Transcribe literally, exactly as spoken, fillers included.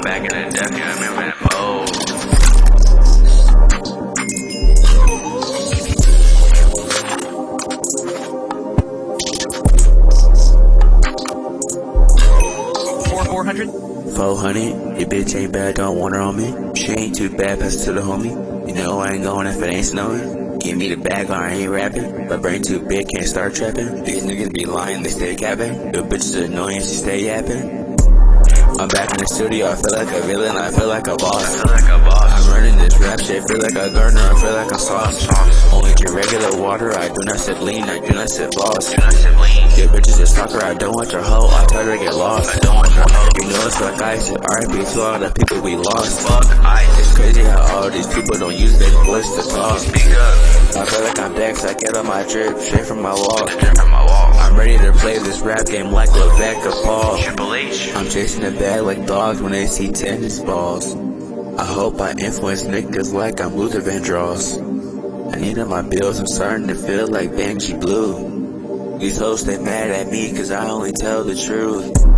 back in the death, you remember that mode. four hundred? four hundred, your bitch ain't bad, don't want her on me. She ain't too bad, pass to the homie. You know I ain't going if it ain't snowing. Give me the bag or I ain't rapping. My brain too big, can't start trapping. These niggas be lying, they stay capping. The bitch is annoying, she stay yapping. I'm back in the studio, I feel like a villain, I feel like a boss. I feel like a boss. I'm running this rap shit, feel like a gardener, I feel like a sauce. Only drink regular water, I do not sip lean, I do not sip boss. Do not sip lean. Your bitch is a stalker, I don't want your hoe, I tell her to get lost. I don't want your hoe. You know it's like ice, R I P to all the people we lost. Fuck ice. It's crazy how all these people don't use their voice to talk. Speak up. I feel like I'm Dex, I get on my drip, straight from my wall. Straight from my wall. I'm ready to play this rap game like Levesque or Paul. Triple H. I'm chasing the bag like dogs when they see tennis balls. I hope I influence niggas like I'm Luther Vandross. I need on my bills, I'm starting to feel like Benji Blue. These hoes, they mad at me cause I only tell the truth.